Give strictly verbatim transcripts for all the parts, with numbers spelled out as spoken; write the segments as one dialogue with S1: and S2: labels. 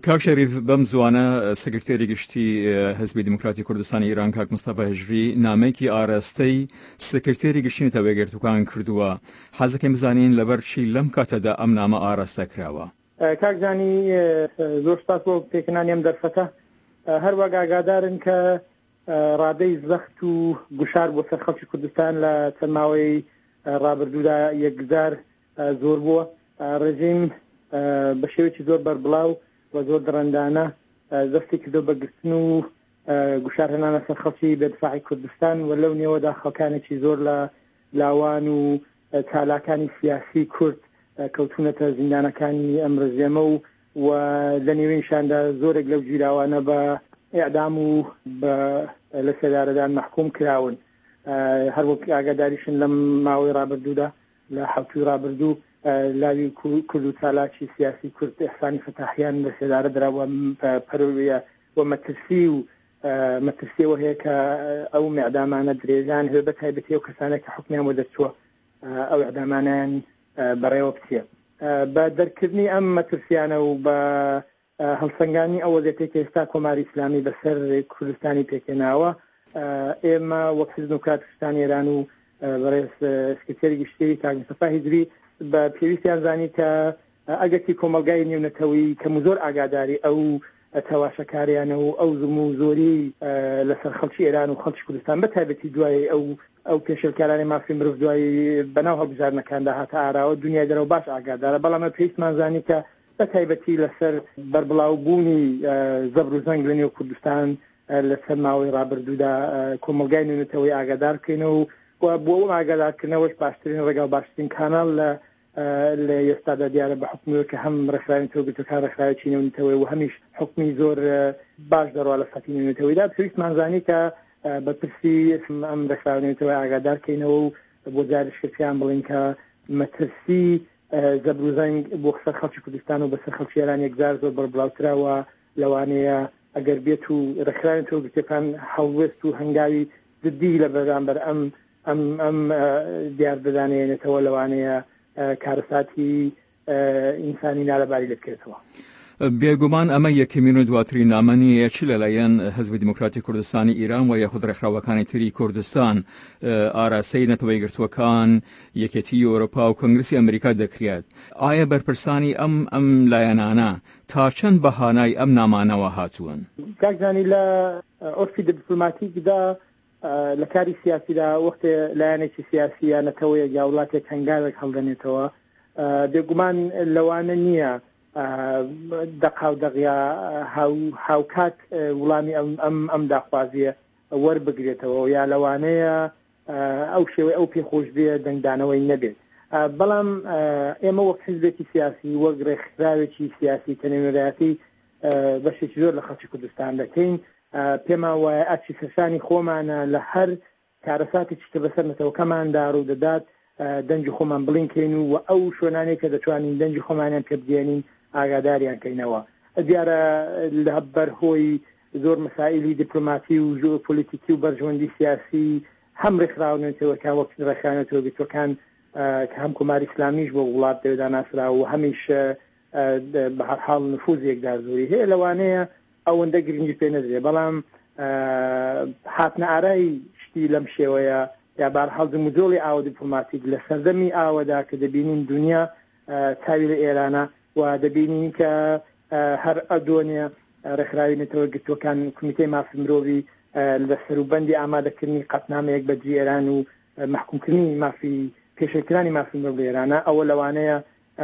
S1: کاک شەریف بەم زوانە سکرتێری گشتی حزبی دیموکراتی کوردستانی ئیران کاک مستەفا هەژری نامەیەکی ئاراستەی سکرتێری گشتینی تەوێگرتووکان کردووە. حەزەکەم بزانین لەبەر چی لەم کاتەدا ئەم نامە ئاراستە کراوە؟
S2: کاک زانی زۆر سپاس بۆ پێکەنانی ئەم دەرفەتە. هەروەک ئاگادارن کە ڕادەی زەخت و گوشار بۆ سەر خەڵکی کوردستان لە چەند ماوەی ڕابردوودا یەکجار زۆر بووە. ڕێژیم بە شێوەیەکی زۆر بەربڵاو و زۆر دڕندانە دەستی کردو بە گرتن و گوشار هێنانە سەر خەڵکی بێدفاعی کوردستان و لەو نێوەدا خەڵکانێکی زۆر لە لاوان و چالاکانی سیاسی کورد کەوتونەتە زیندانەکانی ئەم ڕژێمە و و لە نێوێنشاندا زۆرێک لەو گیراوانە بە ئیعدام و لە سەدارەدان مەحکوم کراون. هەروەک ئاگاداریشن لەم ماوەی ڕابردوودا لە حەوتوی ڕابردوو لاوی کورد و چالاکی سیاسی کورد ئەحسانی فتاحیان لە سێدارە دراوە پەرۆیە و مەترسی و مەترسیەوە هەیە کە ئەو میعدامانە درێژان هەیە بە تایبەتی ئەو کەسانێک کە حکمیان بۆ دەچووە ئەو ئیعدامانیان بەڕێوە بچێ. بە دەرکردنی ئەم مەترسیانە و بە هەڵسەنگانی ئەو وەزعیەتێکی ئێستا کۆماری ئیسلامی بەسەر کوردستانی پێکێناوە، ئێمە وەک حزب دیموکراتی کوردستانی ئێران و بەڕێز سکرتێری گشتی کاک مستەفا هەژری بە پێویستیان زانی کە ئەگەری کۆمەلگای نێونەتەوەی کەم زۆر ئاگاداری ئەو تەواشەکاریانە و ئەو زوم و زۆری لەسەر خەڵکی ئێران و خەڵکی کوردستان بە تایبەتی دوای ئەو ئەو پێشەلکارانی مافی مرۆڤ دوای بەناو هەڵبژارنەکاندا هاتە ئاراوە دنیای دەرەوە باش ئاگادارە، بەڵام پێویستمان زانی کە بە تایبەتی لەسەر بەربڵاوبوونی زەبر و زەنگ لە نێو کوردستان لەسەر ماوەی ڕابردوودا کۆمەلگای نێونەتەوەی ئاگادار بکەینەوە و بۆ ئەو ئاگادارکردنەوەش باشترین ڕێگا و باشترین کاناڵ لە لە ئێستادا دیارە بە حکومەوە کە هەم ڕێکخراوی تۆگرتوەکان ڕێکخراوێکی نێونەتەوەی و هەمیش حکمی زۆر باش دەڕوا لە سەتی نێونەتەوەیدا. پێویستمان زانی کە بە پرسی ئەم ڕێکخراوی نێونەتەوەی ئاگادارکەینەوە و بۆ جاریشکەکیان بڵین کە مەترسی زەبر و زەنگ بۆ سەر خەڵکی کوردستان و بەسەر خەڵکی ئێران یەکجار زۆر بەربڵاوتراوە. لەوانەیە ئەگەر بێت و ڕێکخراوی تۆگرتوەکان هەڵوێست و هەنگاوی جدی لە بەرامبەر ئەم ئەم ئەم دیار بدانێنێتەوە لەوانەیە کارەساتی ئینسانی نالەباری لێ بکرێتەوە.
S1: بێگومان ئەمە یەکەمین و دواترین نامە نیە چ لەلایەن حزبی دیموکراتی کوردستانی ئیران و یاخود ڕێکخراوەکانی تری کوردستان ئاراستەی نەتەوەیگرتووەکان یەکێتی ئەوروپا و کۆنگرسی ئەمریکا دەکرێت. ئایا بەرپرسانی ئەم ئەم لایەنانە تا چەند بەهانای ئەم نامانەوە هاتوون؟
S2: کاکزانی لە عرفی دیپلۆماتیکدا لە کاری سیاسیدا وەختێ لایەنێکی سیاسی یانەتەوەیە یا وڵاتێک هەنگاوێک هەڵدەنێتەوە بێگومان لەوانە نییە دەقا و دەغیا هاوکات وڵامی ئەم ئەم داخوازیە وەربگرێتەوە یا لەوانەیە ئەو شێوەی ئەو پێخۆش بێ دەنگدانەوەی نەبێت. بەڵام ئێمە وەک حزبێکی سیاسی وەک ڕێکخراوێکی سیاسی تەنێنەرایەتی بەشێکی زۆر لە خەڵکی کوردستان دەکەین. پێمان وایە ئاچی سەرشانی خۆمانە لە هەر کارەساتێکی کە بەسەر نەتەوەکەماندا ڕوو دەدات دەنجی خۆمان بڵینکەین و ئەو شوێنانەی کە دەتوانین دەنجی خۆمانیان پێ بدێنین ئاگاداریان کەینەوە. دیارە لە بەرهۆی زۆر مەسائلی دیپلۆماتی و ژۆپۆلیتیکی و بەرژەوەندی سیاسی هەم ڕێکخراونەتەوەکان وەک ڕێکخراونەتەوە گرتوەکان کە هەم کۆماری ئیسلامیش بۆ وڵات دەوێدا ناسرا و هەمیش بە هەر حاڵ نفوذ یەکدار زۆری هەیە لەوانەیە ئەوەندە گرنگی پێ نەدرێ، بەڵام هاتنە ئارای شتی لەم شێوەیە یا بەرحاڵ جموجۆڵی ئاوە دیپلۆماتیک لە سەردەمی ئاوەدا کە دەبینین دنیا چاوی لە ئێرانە و دەبینین کە هەر ئەدۆنێ ڕێکخراوی نەتەوەیگرتووەکان کمیتەی مافی مرۆڤی لە سەروبەندی ئامادەکردنی قەتنامەیەک بەجێ ئێران و محکومکردنی مافی پێشێکرانی مافی مرۆڤ لە ئێرانە ئەوە لەوانەیە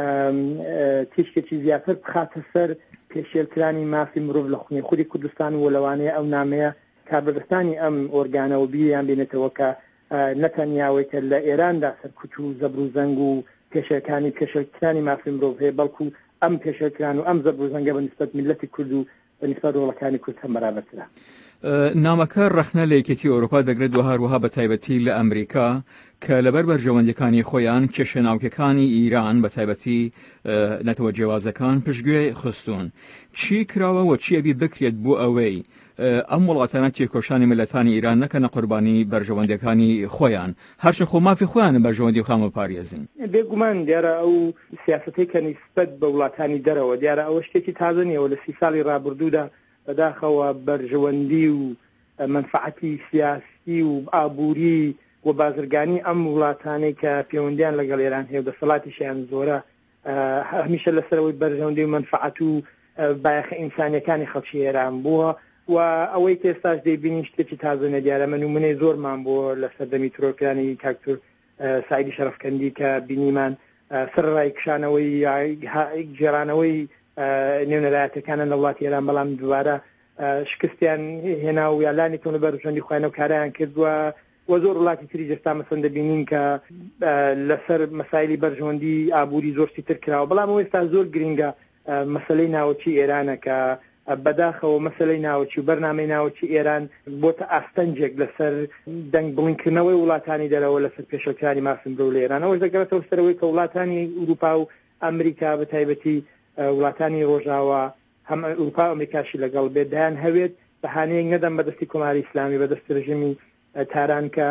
S2: تیشکێکی زیاتر بخاتە سەر پێشێلکرانی مافی مرۆڤ لە خونی خودی کوردستان و لەوانەیە ئەو نامەیە کاربەدەستانی ئەم ئۆرگانەوە بیان بێنێتەوە کە نەتەنیاوەیە لە ئێراندا سەرکوچ و زەبر و زەنگ و پێشەکانی پێشەکرانی مافی مرۆڤ هەیە، بەڵکو ئەم پێشەکران و ئەم زەبر و زەنگە بە نسبەت میلەتی کورد و بە نسبەت وڵەکانی کورد هەم بەرابەرترە.
S1: نامەکە ڕەخنە لە یەکێتی ئەوروپا دەگرێت و هەروەها بە تایبەتی لە ئەمریکا کە لەبەر بەرژەوەندەکانی خۆیان کێشەناوکەکانی ئیران بە تایبەتی نەتەوە جیاوازەکان پشتگوێ خستون. چی کراوە و چی ئەبی بکرێت بۆ ئەوەی ئەم وڵاتانە تێکۆشانی ملەتانی ئیران نەکەنە قوربانی بەرژەوەندەکانی خۆیان هەرچە خۆ مافی خۆیان بەرژەوەندی خامە پارێزن؟
S2: بێگومان دیارە ئەو سیاسەتەی کە نیسبەت بە وڵاتانی دەرەوە دیارە ئەوە شتێکی تازە نیەوە لە سی ساڵی ڕابردوودا بەداخەوە بەرژەوەندی و منفعەتی سیاسی و ئابووری و بازرگانی ئەم وڵاتانەی کە پەیوەندیان لەگەڵ ئێران هەیە دەسەڵاتیشیان زۆرە هەمیشە لەسەرەوەی بەرژەوەندی و منفعەت و بایەخە ئینسانیەکانی خەڵکی ئێران بووە و ئەوەی کە ئێستاش دەیبینی شتێکی تازە نەدیارە من و منەی زۆرمان بۆ لە سەردەمی ترۆکرانی کاکتور سایدی شەرەفکەندی کە بینیمان سەر ڕایکشانەوەی گێڕانەوەی نێونەرایەتەکانە لە وڵاتی ئێران بەڵام دووارە شکستیان هێنا و یالانی تۆ لە بەرژەوەندی خۆیان و کارایان کردووە و زۆر وڵاتی تری جستا مەسەن دەبینین کە لەسەر مەسایلی بەرژەوەندی ئابووری زۆرسی تر کراوە بەڵام ئەوە ئێستا زۆر گرینگە مەسەلەی ناوچی ئێرانە کە بەداخەوە مەسەلەی ناوچی و بەرنامەی ناوچی ئێران بۆتە ئاستەنجێک لەسەر دەنگ بڵینکردنەوەی وڵاتانی دەرەوە لەسەر پێشەکانی مافن برۆ لە ئێران ئەوەش دەگەڕێتەوە سەرەوەی کە وڵاتانی ئوروپا و ئەمریکا بە تایبەتی وڵاتانی ڕۆژاوە هەم ئوروپا ئەمریکاشی لەگەڵ بێت دایان هەوێت بەهانەیەک نەدەم بەدەستی کۆماری ئیسلامی بەدەستی ڕژیمی تاران کە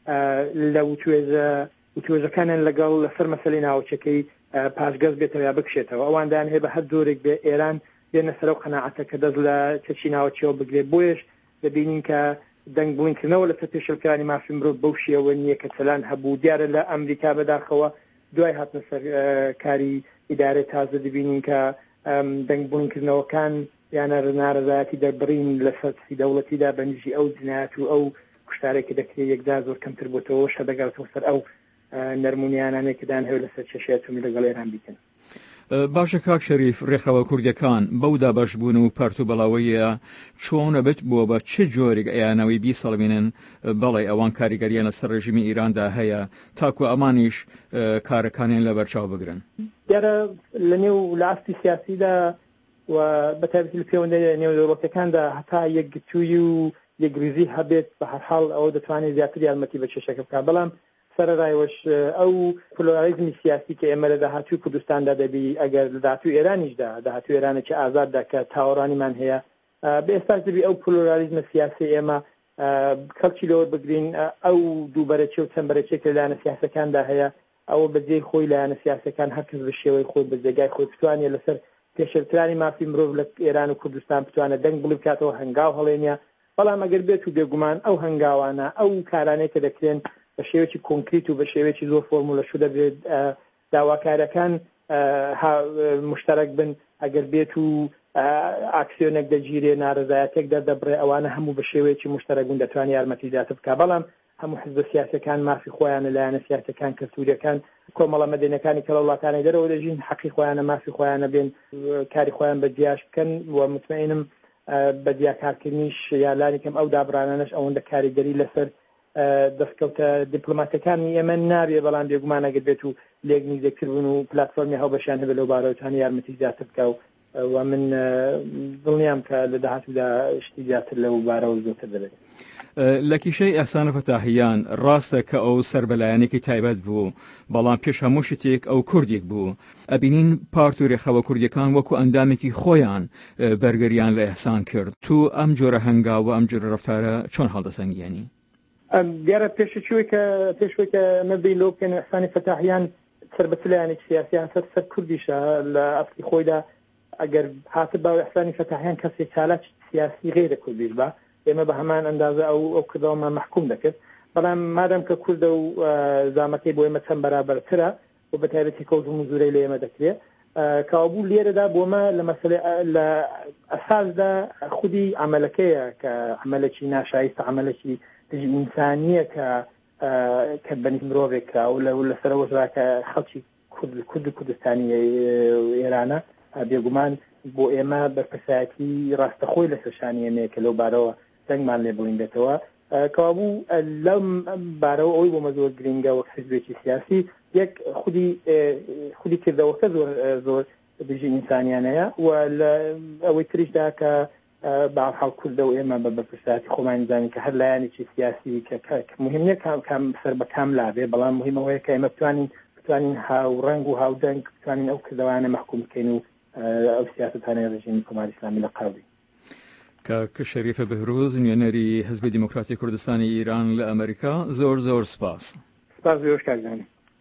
S2: لە وتوێژەکانیان لەگەڵ لەسەر مەسەلەی ناوچەکەی پاشگەز بێتەوە یا بکشێتەوە ئەوان هەیە بە هەر جۆرێک بێ ئێران بێنە سەر و قەناعەتە کە دەست لە چەکی ناوچەوە بگرێت بۆیش دەبینین کە دەنگ بڵینکردنەوە لەسەر پێشەکانی مافی مرۆڤ بەو شێوە نییە کە چەلان هەبوو دیارە لە ئەمریکا بەداخەوە دوای هاتنە سەر کاری ئیدارە تازە دەبینین کە دەنگ بڵینکردنەوەکان یانە نارەزایەتی دەربڕین لە سەرسی دەوڵەتیدا بەنیژی ئەو جنایەت و ئەو کوشتارێکی دەکرێت یەکدا زۆر کەمتر بۆتەوە شە دەگەڕێتەوە سەر ئەو نەرمونیانانێکدان هەیە لەسەر چێشێتمی لەگەڵ ئێران بیکەن.
S1: باشە کاک شەریف ڕێکخراوە کوردەکان بەودا بەشبوون و پەرت و بەڵاوەیە چۆنە بێت بووە بە چه جۆرێک ئەیانەوەی بیسەڵبێنن بەڵێ ئەوان کاریگەریان لەسەر ڕژیمی ئیراندا هەیە تاکو ئەمانیش کارەکانیان لە بەرچاو بگرن؟
S2: دیارە لە نێو لە ئاستی سیاسیدا و بەتایبەتی لە پەیوەندی نێو دەوڵەتەکاندا هەتا یەکگرتووی و یەکگریزی هەبێت بە هەر حاڵ ئەوە دەتوانێت زیاتر یارمەتی بە چێشەکە بکات بەڵام سەرڕایوەش ئەو پلۆرالیزمی سیاسی کە ئێمە لە داهاتووی کوردستاندا دەبی ئەگەر لە داهاتووی ئێرانیشدا داهاتووی ئێرانێکی ئازاددا کە تاوەڕانیمان هەیە بە ئێستاش دەبی ئەو پلۆرالیزمە سیاسی ئێمە خەڵکی لەوە بگرین ئەو دووبەرەچێ و چەمبەرەچێک لە لایەنە سیاسەکاندا هەیە ئەوە بەجێی خۆی لایەنە سیاسەکان هەرکەس بە شێوەی خۆی بە جێگای خۆی بتوانێت لەسەر پێشەرترانی مافی مرۆڤ لە ئێران و کوردستان بتوانێت دەنگ بڵی بکاتەوە هەنگاو هەڵێنە بەڵام ئەگەر بێت و بێگومان ئەو هەنگاوانە ئەو کارانەی کە دەکرێن بە شێوەیەکی کۆنکریت و بە شێوەیەکی زۆر فۆرمولە شو دەبێت داواکارەکان مشترک بن ئەگەر بێت و ئاکسیۆنێک دەگیرێ نارەزایەتێک دەردەبڕێ ئەوانە هەموو بە شێوەیەکی مشترک بوون دەتوانێت یارمەتی داتە بکە بەڵام هەموو حزب سیاسەکان مافی خۆیانە لایەنە سیاسەکان کەسووریەکان کۆمەڵە مەدەنیەکانی کە لە وڵاتانی دەرەوە دەژین حەقی خۆیانە مافی خۆیانە بێن کاری خۆیان بە جیاش بکەن و مطمئنم بە دیاکارکردنیش یالانی کەم ئەو دابرانانش ئەوەندە کاریگەری لەسەر دەستکەوتە دیپلۆماتەکانی ئێمە نابێ بەڵام بێگومانەگەر بێت و لێک نزیکتر بوون و پلتفۆرمی هەڵبەشیان هەبێت لەو بارەوەتانی یارمەتی زیاتر بکە و من دڵنیام کە لە داهاتوودا شتی زیاتر لەو بارەوە زۆرتر دەبێت.
S1: لە کیشەی ئەحسان فەتاحیان ڕاستە کە ئەو سەربەلایەنێکی تایبەت بوو بەڵام پێش هەموو شتێک ئەو کوردێک بوو ئەبینین پارت و ڕێکخراوە کوردەکان وەکو ئەندامێکی خۆیان بەرگەریان لە ئەحسان کرد تو ئەم جۆرە هەنگاوە ئەم جۆرە ڕەفتارە چۆن هەڵدەسەنگیانی؟
S2: دیارە پێشوی کە پێشوی کە مەبی لۆکن ئەحسانی فەتاحیان سەربەتلایەنێک سیاسیان سەر سەر کوردیشە لە ئەفری خۆیدا ئەگەر هاتە باوی ئەحسانی فەتاحیان کەسێک چالاک سیاسی غیرە کوردیش بە ئێمە بە هەمان ئەندازە ئەو ئەو کردەوەمە محکوم دەکرد بەڵام مادەم کە کوردە و زامەکەی بۆ ئێمە چەند بەرابەرترە و بە تایبەتی کەوت و مزورەی لە ئێمە دەکرێت کابوو لێرەدا بۆمە لە مەسەلە لە ئەساسدا خودی عملەکەیە کە عملێکی ناشایستە عملێکی ئینسانیە کە کە بەنی مرۆڤێکرا و لە لەسەرەوەژرا کە خەڵکی کورد کوردستانی ئێرانە بێگومان بۆ ئێمە بەرپرسایەتی ڕاستەخۆی لە سەرشانی ئێمەیە کە لەو بارەوە دەنگمان لێ بڵین بێتەوە کەوابوو لەم بارەوە ئەوی بۆمە زۆر گرنگە وەک حزبێکی سیاسی یەک خودی خودی کردەوەکە زۆر زۆر بژی ئینسانیانەیە و لە ئەوەی تریشدا کە باحاڵ کوردە و ئێمە بە بەپرسیاتی خۆمان زانین کە هەر لایەنێکی سیاسی کە مهم نیە کام سەر بە کام لابێ بەڵام مهمەوەیە کە ئێمە بتوانین بتوانین هاوڕەنگ و هاودەنگ بتوانین ئەو کردەوانە مەحکوم بکەین و ئەو سیاسەتانەی ڕژیمی کۆماری ئیسلامی لە قاوی.
S1: کاک شەریفە بەهروز نوێنەری حزبی دیموکراتی کوردستانی ئیران لە ئەمریکا زۆر زۆر سپاس.
S2: سپاس زۆر کاک زانم.